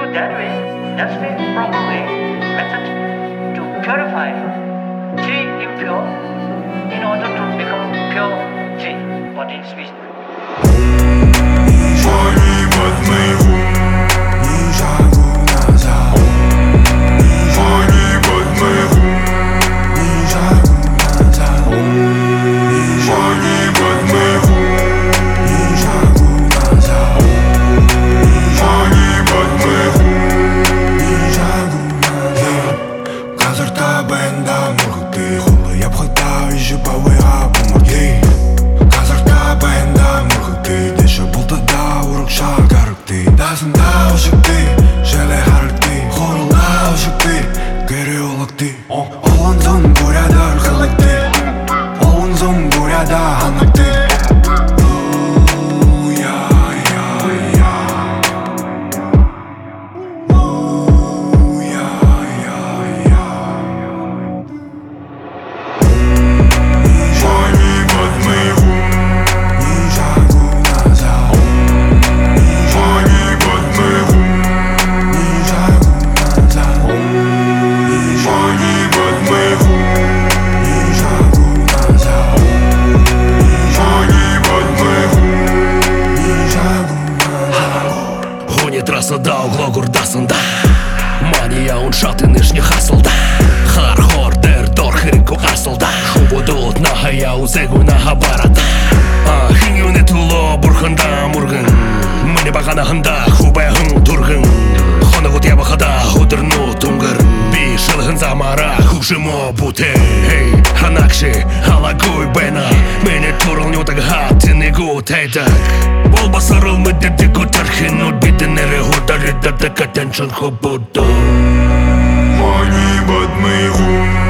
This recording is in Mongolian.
that way, that's the proper way method to purify tea impure in order to become pure tea for the species. Трасада угло гурдасында Мания уншаты нижних асылда Хархордер дорхирику асылда Хубудут нахая узегу наха барада Хиюне туло бурханда мургын Мне баганахында хубайхын тургын Хонагут ябахада худырну тунгыр Бишылхын замара хушимо буте Ханакши халагуй бена Мене турыл нютаг хатыны гутайдаг Болбасырыл мүддеті көтерхін Үдбедінері хударыдады катеншін хубуду Мани бадмый хум